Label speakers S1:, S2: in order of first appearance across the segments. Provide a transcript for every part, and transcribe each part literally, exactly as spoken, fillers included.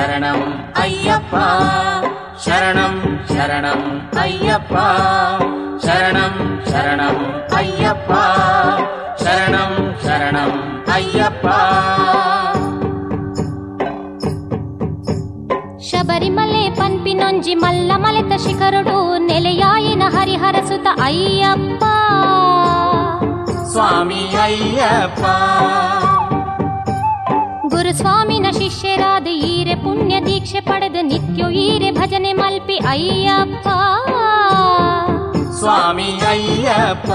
S1: ಶರಣಂ ಅಯ್ಯಪ್ಪ ಶರಣಂ ಶರಣಂ ಅಯ್ಯಪ್ಪ ಶರಣಂ ಶರಣಂ ಅಯ್ಯಪ್ಪ ಶರಣಂ ಶರಣಂ ಅಯ್ಯಪ್ಪ.
S2: ಶಬರಿಮಲೆ ಪನ್ಪಿನೊಂಜಿ ಮಲ್ಲ ಮಲೆತ ಶಿಖರುಡು ನೆಲೆಯಾಯಿನ ಹರಿಹರಸುತ ಅಯ್ಯಪ್ಪ
S1: ಸ್ವಾಮಿ ಅಯ್ಯಪ್ಪ.
S2: ಗುರುಸ್ವಾಮಿನ ಶಿಷ್ಯರಾದ ಈರೆ ಪುಣ್ಯ ದೀಕ್ಷೆ ಪಡೆದು ನಿತ್ಯ ಈರೆ ಭಜನೆ ಮಲ್ಪಿ ಅಯ್ಯಪ್ಪ
S1: ಸ್ವಾಮಿ ಅಯ್ಯಪ್ಪ.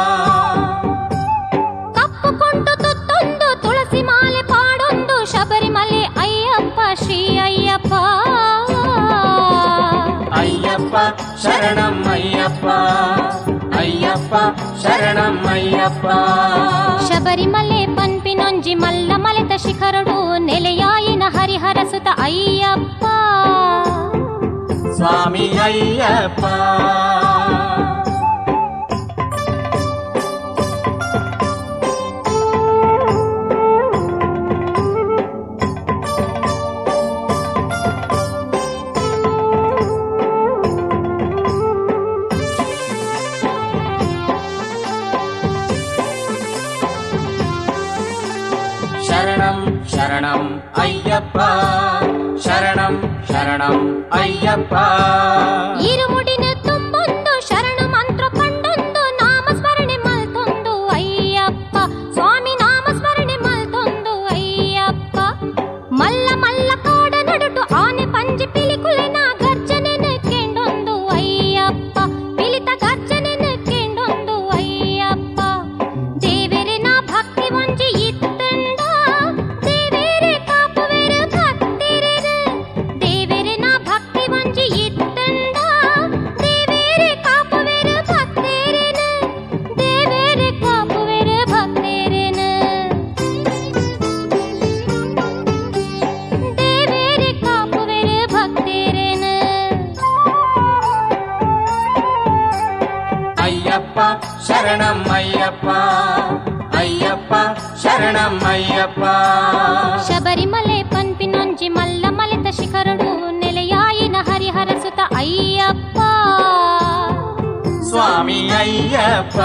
S2: ಕಪ್ಪು ಕೊಂಟು ತುತ್ತೊಂದು ತುಳಸಿ ಮಾಲೆ ಪಾಡೊಂದು ಶಬರಿಮಲೆ ಅಯ್ಯಪ್ಪ ಶ್ರೀ ಅಯ್ಯಪ್ಪ
S1: ಅಯ್ಯಪ್ಪ ಶರಣಂ ಅಯ್ಯಪ್ಪ ಅಯ್ಯಪ್ಪ ಶರಣಂ ಅಯ್ಯಪ್ಪ.
S2: ಶಬರಿಮಲೆ ಪನ್ಪಿನೊಂಜಿ ಮಲ್ಲ ಮಲೆತ ಶಿಖರುಡು ನೆಲೆಯಾಯಿನ ಹರಿಹರಸುತ ಅಯ್ಯಪ್ಪ
S1: ಸ್ವಾಮಿ ಅಯ್ಯಪ್ಪ. ಶರಣಂ ಶರಣಂ ಅಯ್ಯಪ್ಪ ಶರಣಂ ಶರಣಂ ಅಯ್ಯಪ್ಪ.
S2: ಇರುಮುಡಿನ ತುಂಬೊಂದು ಶರಣ ಮಂತ್ರ ಕಂಡೊಂದು ನಾಮಸ್ಮರಣೆ ಮಲ್ತೊಂದು ಅಯ್ಯಪ್ಪ ಸ್ವಾಮಿ ನಾಮಸ್ಮರಣೆ ಮಲ್ತೊಂದು ಅಯ್ಯಪ್ಪ. ಮಲ್ಲ ಮಲ್ಲ ಕಾಡ ನಡುಟು ಆನೆ ಪಂಜಿ ಪಿಲಿಕುಲೆನ ಗರ್ಜನೆ ಕೆಂಡೊಂದು ಅಯ್ಯಪ್ಪ ಪಿಲಿತ ಗರ್ಜನೆ ಕೆಂಡೊಂದು ಅಯ್ಯಪ್ಪ. ದೇವರಿನ ಭಕ್ತಿ ಒಂಜಿ ಇತ್ತಂಡ ದೇವೇರೆ ಕಾಪುವೆರ ಭಕ್ತಿರೆನ ದೇವರಿನ ಭಕ್ತಿ ಒಂಜಿ ಇತ್ತಂಡ ದೇವೇರೆ ಕಾಪುವೆರ ಭಕ್ತಿರೆನ ದೇವೇರೆ ಕಾಪುವೆರ ಭಕ್ತಿರೆನ ದೇವೇರೆ ಕಾಪುವೆರ ಭಕ್ತಿರೆನ.
S1: ಅಯ್ಯಪ್ಪ ಶರಣಂ ಅಯ್ಯಪ್ಪ ಅಯ್ಯಪ್ಪ ಶರಣಂ ಅಯ್ಯಪ್ಪ.
S2: ಶಬರಿಮಲೆ ಪನ್ಪಿನೊಂಜಿ ಮಲ್ಲ ಮಲೆತ ಶಿಖರುಡು ನೆಲೆಯಾಯಿನ ಹರಿಹರಸುತ ಅಯ್ಯಪ್ಪ
S1: ಸ್ವಾಮಿ ಅಯ್ಯಪ್ಪ.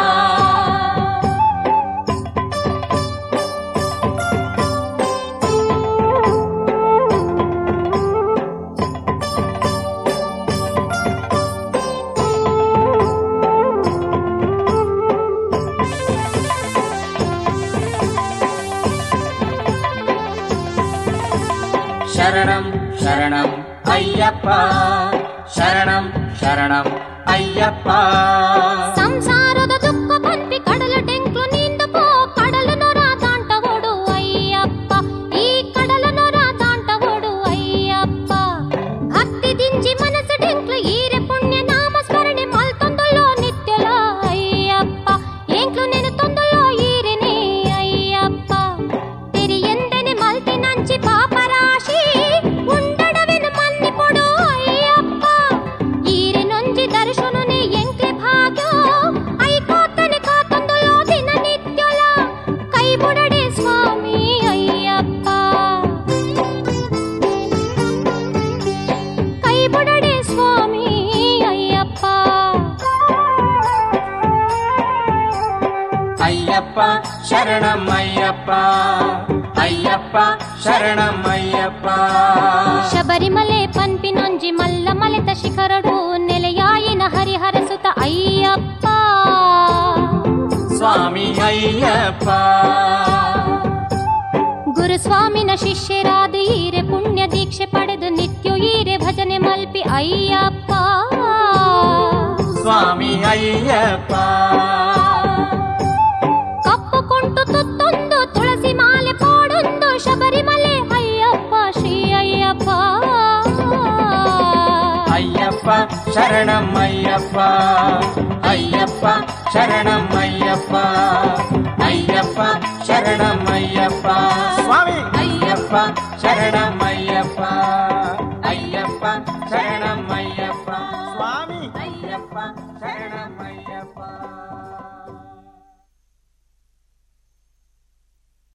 S1: ಶರಣಂ ಶರಣಂ ಅಯ್ಯಪ್ಪ ಶರಣಂ ಶರಣಂ ಅಯ್ಯಪ್ಪ.
S2: ಸಂಸಾರದ ದುಃಖ ಪನ್ಪಿ ಕಡಲ ಡೆಂಕ್ಲು ನಿಂದು ಪೋ ಕಡಲ ನೊರ ದಾಂಟ ಓಡು ಅಯ್ಯಪ್ಪ ಈ ಕಡಲ ನೊರ ದಾಂಟ ಓಡು ಅಯ್ಯಪ್ಪ. ಭಕ್ತಿ ದಿಂಜಿ ಮನಸ್ಸು ಡೆಂಕ್ಲು ಈರೆ ಪುಣ್ಯ ನಾಮ ಸ್ಮರಣೆ ಮಲ್ತೊಂದಲ್ಲೋ ನಿತ್ಯಲ ಅಯ್ಯಪ್ಪ ಎಂಕ್ಲು ನೆನೆ ತೊಂದಲ್ಲೋ ಈರೆನೆ ಅಯ್ಯಪ್ಪ. ತೆರಿ ಎಂದೆನೆ ಮಲ್ತಿ ನಂಚಿ ಪಾಪರಾಶಿ ಉಂಡಡವೆನು ಮನ್ನಿ ಕೊಡು ಅಯ್ಯಪ್ಪ ಈರೆ ನೊಂಜಿ ದರ್ಶನನೆ ಎಂಕ್ಲೆ ಭಾಗ್ಯ ಐಕಾತನೆ ಕಾತೊಂದಲೋ ದಿನ ನಿತ್ಯಲ ಕೈ ಬುಡಡೆ ಸ್ವಾಮಿ ಅಯ್ಯಪ್ಪ ಕೈ ಬುಡಡೆ ಸ್ವಾಮಿ ಅಯ್ಯಪ್ಪ.
S1: ಅಯ್ಯಪ್ಪ ಶರಣಂ ಅಯ್ಯಪ್ಪ ಅಯ್ಯಪ್ಪ ಶರಣಂ ಅಯ್ಯಪ್ಪ.
S2: ಶಬರಿಮಲೆ ಪನ್ಪಿನೊಂಜಿ ಮಲ್ಲ ಮಲೆತ ಶಿಖರಡು ನೆಲೆಯಾಯಿನ ಹರಿಹರಸುತ ಅಯ್ಯಪ್ಪ
S1: ಸ್ವಾಮಿ ಅಯ್ಯಪ್ಪ.
S2: ಗುರುಸ್ವಾಮಿನ ಶಿಷ್ಯರಾದ ಈರೆ ಪುಣ್ಯ ದೀಕ್ಷೆ ಪಡೆದು ನಿತ್ಯ ಈರೆ ಭಜನೆ ಮಲ್ಪಿ ಅಯ್ಯಪ್ಪ
S1: ಸ್ವಾಮಿ ಅಯ್ಯಪ್ಪ.
S2: ಕಪ್ಪು ಕೊಂಟು ತುತ್ತೊಂದು ತುಳಸಿ ಮಾಲೆ ಪಾಡೊಂದು ಶಬರಿಮಲೆ ಅಯ್ಯಪ್ಪ ಶ್ರೀ ಅಯ್ಯಪ್ಪ
S1: ಅಯ್ಯಪ್ಪ ಶರಣಂ ಅಯ್ಯಪ್ಪ ಅಯ್ಯಪ್ಪ ಶರಣಂ ಅಯ್ಯಪ್ಪ ಅಯ್ಯಪ್ಪ ಶರಣಂ ಅಯ್ಯಪ್ಪ ಸ್ವಾಮಿ ಅಯ್ಯಪ್ಪ ಶರಣಂ ಅಯ್ಯಪ್ಪ ಅಯ್ಯಪ್ಪ ಶರಣಂ